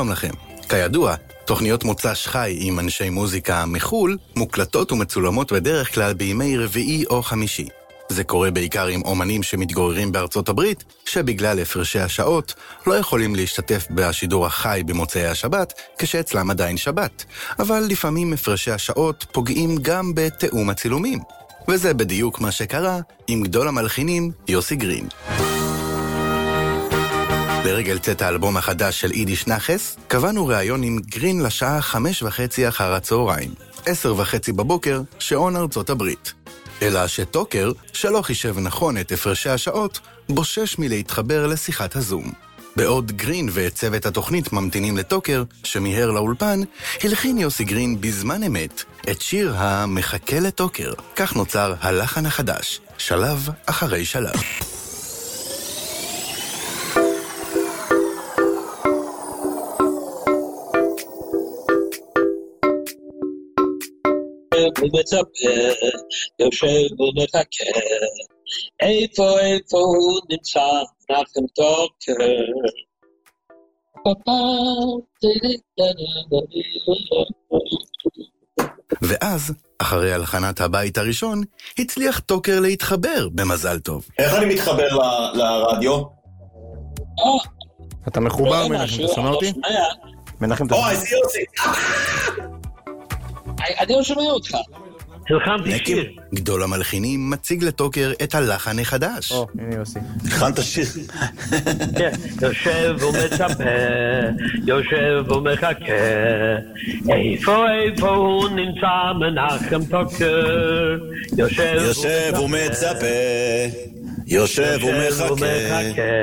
שלום לכם. כידוע, תוכניות מוצ"ש חי עם אנשי מוזיקה מחול מוקלטות ומצולמות בדרך כלל בימי רביעי או חמישי. זה קורה בעיקר עם אומנים שמתגוררים בארצות הברית, שבגלל הפרשי השעות לא יכולים להשתתף בשידור החי במוצאי השבת, כשאצלם עדיין שבת. אבל לפעמים הפרשי השעות פוגעים גם בתאום הצילומים. וזה בדיוק מה שקרה עם גדול המלחינים יוסי גרין. לרגל צאת האלבום החדש של יידיש נחס, קבענו ראיון עם גרין לשעה 5:30 אחר הצהריים, 10:30 בבוקר, שעון ארצות הברית. אלא שטוקר, שלא חישב נכון את הפרשי השעות, בושש מלהתחבר לשיחת הזום. בעוד גרין וצוות התוכנית ממתינים לטוקר, שמיהר לאולפן, הלחין יוסי גרין בזמן אמת את שיר המחכה לטוקר. כך נוצר הלחן החדש, שלב אחרי שלב. ומצפה, יושב ומחכה, איפה הוא נמצא, נחם טוקר. ואז, אחרי הלחנת הבית הראשון, הצליח טוקר להתחבר במזל טוב. איך אני מתחבר לרדיו? אתה מחובר מנחם, אתה שומע אותי? מנחם, אתה שומע? איזה יוסי! אני לא שומע אותך. הלחנתי שיר. גדול המלחינים מציג לטוקר את הלחן החדש. הנה יוסי. הלחנת שיר. יושב ומצפה, יושב ומחכה, איפה הוא נמצא מנחם טוקר. יושב ומצפה, יושב ומחכה,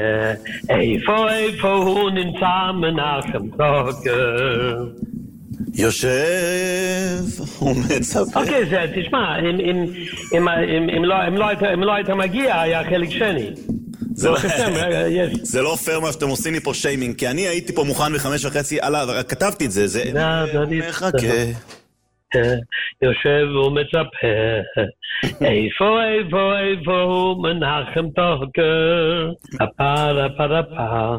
איפה הוא נמצא מנחם טוקר. יושב ומצפה. אוקיי, תשמע, אם לא היית מגיע, היה חלק שני. זה לא פייר מה שאתם עושים לי פה שיימינג, כי אני הייתי פה מוכן ב5:30 עליו, רק כתבתי את זה, זה מחכה. יושב ומצפה, איפה הוא מנחם טוקר. הפרה פרה פרה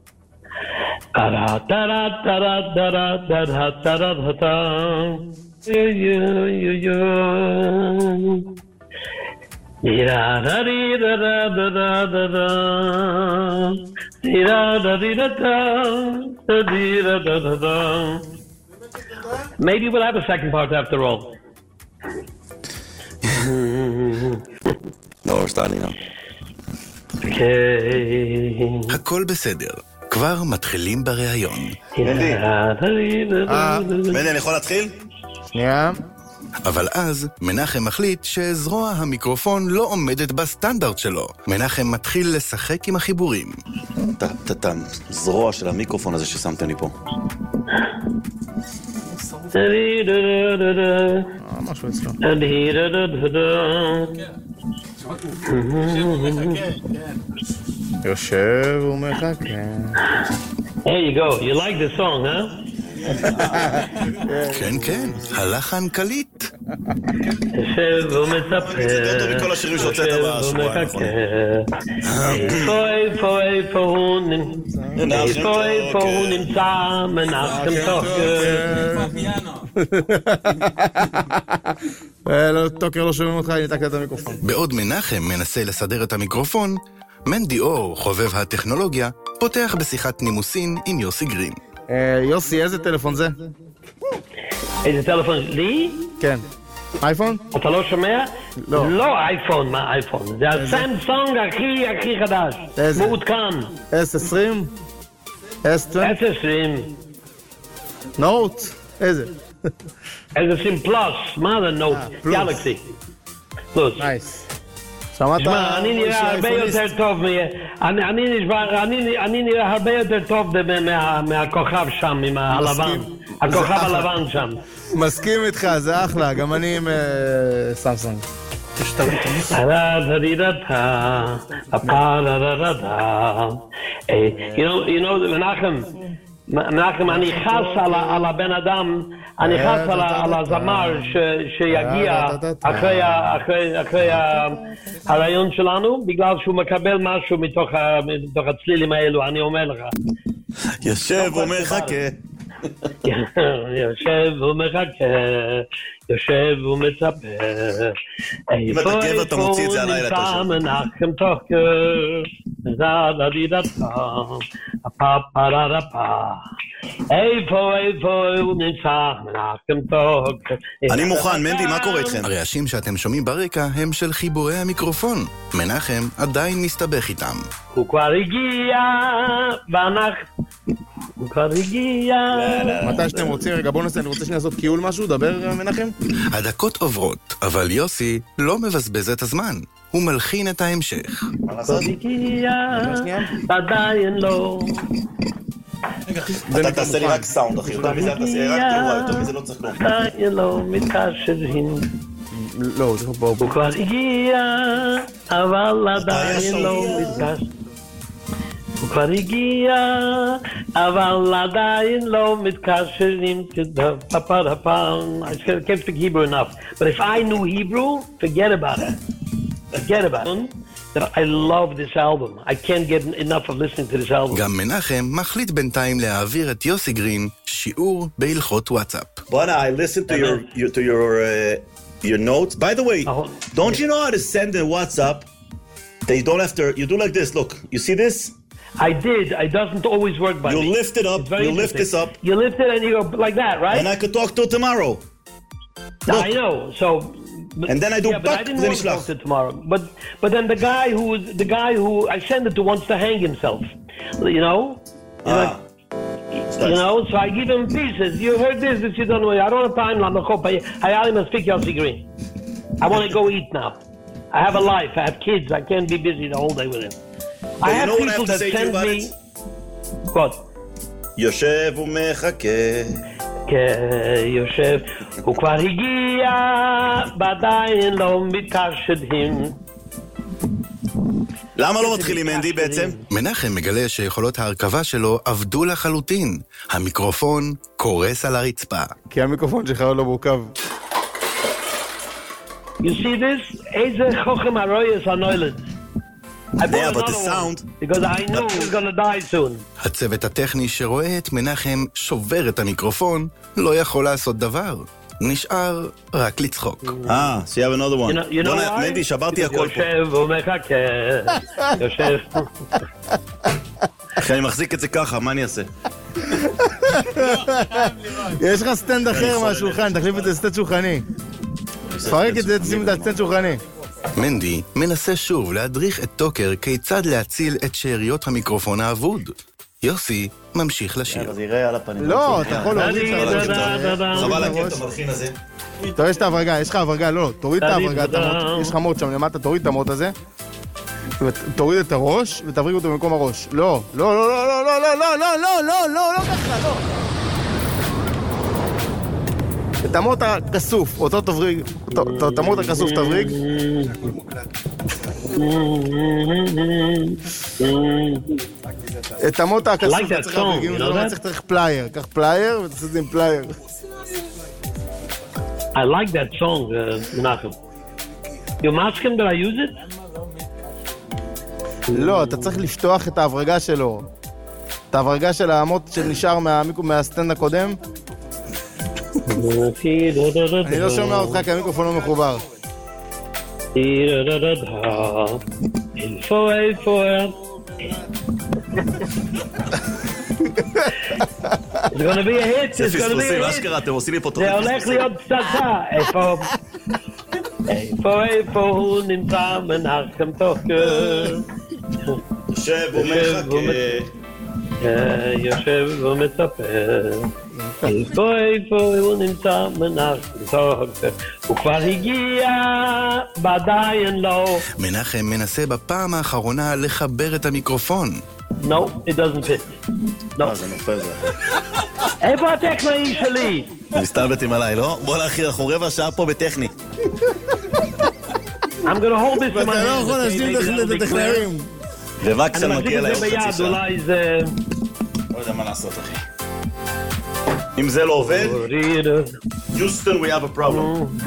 Maybe we'll have a second part after all. No, we're starting now. Okay. הכל בסדר. כבר מתחילים בראיון. מנדי, אני יכול להתחיל? שנייה. אבל אז מנחם מחליט שזרוע המיקרופון לא עומדת בסטנדרט שלו. מנחם מתחיל לשחק עם החיבורים. זרוע של המיקרופון הזה ששמתם לי פה. משהו אצלו. יושב ומחכה. There you go. You like the song, huh? כן, כן, הלחן קליט. יושב ומצפה, מכל השירים שהוצאת בשבועיים, נכון? איפה הוא נמצא מנחם טוקר. טוקר לא שומעים אותך, ניתקת את המיקרופון. בעוד מנחם מנסה לסדר את המיקרופון, מנדי אור, חובב הטכנולוגיה, פותח בשיחת נימוסין עם יוסי גרין. יוסי, איזה טלפון זה? איזה טלפון? לי? כן. אייפון? אתה לא שומע? לא. לא אייפון, מה אייפון? זה הסמסונג הכי חדש. איזה? מעודכן. S20? S20? S20. נוט? איזה? S20 פלוס. מה זה נוט? גלקסי. פלוס. נייס. שמעת? תשמע, אני נראה הרבה יותר טוב אני נראה הרבה יותר טוב מהכוכב שם, עם הלבן. הכוכב הלבן שם. מסכים איתך, זה אחלה, גם אני עם סמסונג. You know, Menachem, מנחם, אני חס על הבן אדם, אני חס על הזמר שיגיע אחרי הרעיון שלנו, בגלל שהוא מקבל משהו מתוך הצלילים האלו, אני אומר לך. יושב ומחכה. יושב ומחכה, יושב ומצפה. אם אתה גבר, אתה מוציא את זה הלילה, אתה נמצא מנחם טוקר, איפה הוא נמצא מנחם טוקר. אני מוכן, מנדי, מה קורה איתכם? הרעשים שאתם שומעים ברקע הם של חיבורי המיקרופון. מנחם עדיין מסתבך איתם. הוא כבר הגיע, הוא כבר הגיע. מתי שאתם רוצים, רגע בוא נעשה, אני רוצה לעשות קיול משהו, דבר מנחם. הדקות עוברות, אבל יוסי לא מבזבז את הזמן. הוא מלחין את ההמשך. כבר הגיע, עדיין לא. אתה תעשה לי רק סאונד, אחי. יותר מזה תעשה לי רק תאורה, יותר מזה לא צריך לא. עדיין לא מתקשרים. לא, זה פה. הוא כבר הגיע, אבל עדיין לא מתקשרים. הוא כבר הגיע, אבל עדיין לא מתקשרים. I can't speak Hebrew enough. But if I knew Hebrew, forget about it. Forget about it. I love this album. I can't get enough of listening to this album. גם מנחם מחליט בינתיים להעביר את יוסי גרין שיעור בהלכות וואטסאפ. Bwana, I listened to your notes. By the way, don't you know how to send a WhatsApp? They don't have to, you do like this, look. You see this? I did. It doesn't always work by me. You lift it up, you lift this up. You lift it and you go like that, right? And I could talk to it tomorrow. I know. So and then I do but I didn't want to talk to it tomorrow. But then the guy who I send it to wants to hang himself. You know? You know, so I give him pieces. You heard this you don't know. I don't have time. I must speak Yossi Green. I want to go eat now. I have a life. I have kids. I can't be busy the whole day with him. I have people that send me... What? יושב ומחכה. יושב, הוא כבר הגיע, עדיין לא מתקשרים. למה לא מתחילים מנדי בעצם? מנחם מגלה שיכולות ההרכבה שלו עבדו לחלוטין. המיקרופון קורס על הרצפה. כי המיקרופון שלך לא מורכב. You see this? איזה חוכם הרויס הנוילד. Yeah, but the sound... Because I knew he was gonna die soon. הצוות הטכני שרואה את מנחם שובר את המיקרופון לא יכול לעשות דבר. נשאר רק לצחוק. So you have another one. You know why? מנדי, שברתי הכל פה. יושב ומחכה. יושב. אחי, אני מחזיק את זה ככה, מה אני אעשה? יש לך סטנד אחר מהשולחן, תחליף את זה סטנד שולחני. תפרק את זה, תשים את הסטנד שולחני. מנדי מנסה שוב להדריך את טוקר כיצד להציל את שאריות המיקרופון האבוד. יוסי ממשיך לשיר. זה יראה על הפנים. לא, אתה יכול להוריד את חבל להקים את המלחין הזה. אתה רואה את ההברגה, יש לך הברגה, לא, תוריד את ההברגה, יש לך מוט שם למטה, תוריד את המוט הזה, תוריד את הראש ותבריג אותו במקום הראש. לא, לא, לא, לא, לא, לא, לא, לא, לא, לא, לא, לא ככה, לא. את המוט הכסוף, אותו תבריג, את המוט הכסוף תבריג. את המוט הכסוף אתה צריך להבריג, אם לא צריך פלייר, קח פלייר ותעשה את זה עם פלייר. I like that song, Menachem. You ask him that I use it? לא, אתה צריך לפתוח את ההברגה שלו. את ההברגה של המוט שנשאר מהסטנד הקודם. אני לא שומע אותך כי המיקרופון לא מחובר. It's gonna be a hit, it's gonna be a hit. אשכרה, אתם עושים לי פה זה הולך להיות פצצה. איפה הוא נמצא מנחם טוקר. יושב ומחכה. יושב ומצפה. איפה הוא נמצא מנחם טוקר. הוא כבר הגיע, עדיין לא. מנחם מנסה בפעם האחרונה לחבר את המיקרופון. No, it doesn't fit. No. זה נופל זה. איפה הטכנאי שלי? מסתלבטים עליי, לא? בוא לאחי, אנחנו רבע שעה פה בטכני. I'm gonna hold this in my hand. אתה לא יכול להשלים את הטכנאים. רווקסל אני מגיע מחזיק את ליום זה חצי ביד, שעה. אולי זה... לא יודע מה לעשות, אחי. אם זה לא עובד, Houston, we have a problem.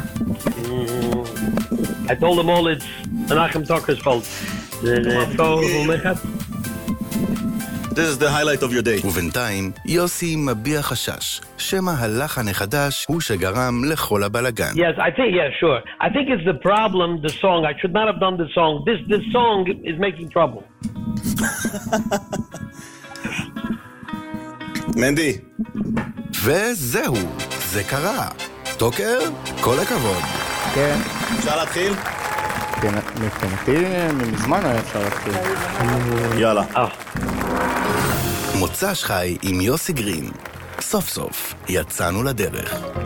I told them all it's Menachem Tucker's fault. This is the highlight of your day. ובינתיים, יוסי מביע חשש, שמא הלחן החדש הוא שגרם לכל הבלגן. Yes, I think, yeah, sure. I think it's the problem, the song. I should not have done the song. This song is making trouble. מנדי. וזהו, זה קרה. טוקר, כל הכבוד. כן. אפשר להתחיל? כן, מבחינתי מזמן היה אפשר להתחיל. יאללה. מוצ"ש חי עם יוסי גרין. סוף סוף יצאנו לדרך.